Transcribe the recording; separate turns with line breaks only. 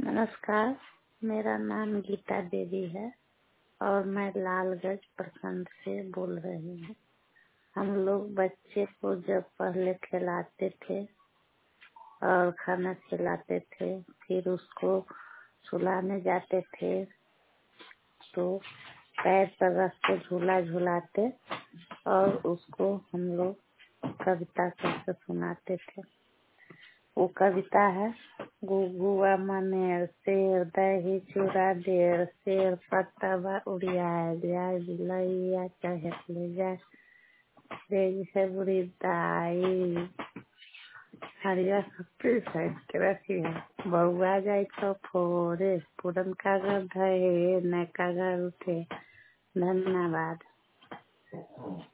नमस्कार, मेरा नाम गीता देवी है और मैं लालगंज प्रखंड से बोल रही हूँ। हम लोग बच्चे को जब पहले खिलाते थे और खाना खिलाते थे, फिर उसको सुलाने जाते थे तो पैर पर रख के झूला झूलाते और उसको हम लोग कविता करके सुनाते थे। वो कविता है, गुगुआ मनेर शेर दही चूड़ा देर शेर पत्ता उड़ियाए जाए बिलैया चहक ले जाए तेज है बुरी दाई हरिया सब्जी साइड के रखी है बउआ जाए तो फोरे पुरन का घर धये नए का घर उठे। धन्यवाद।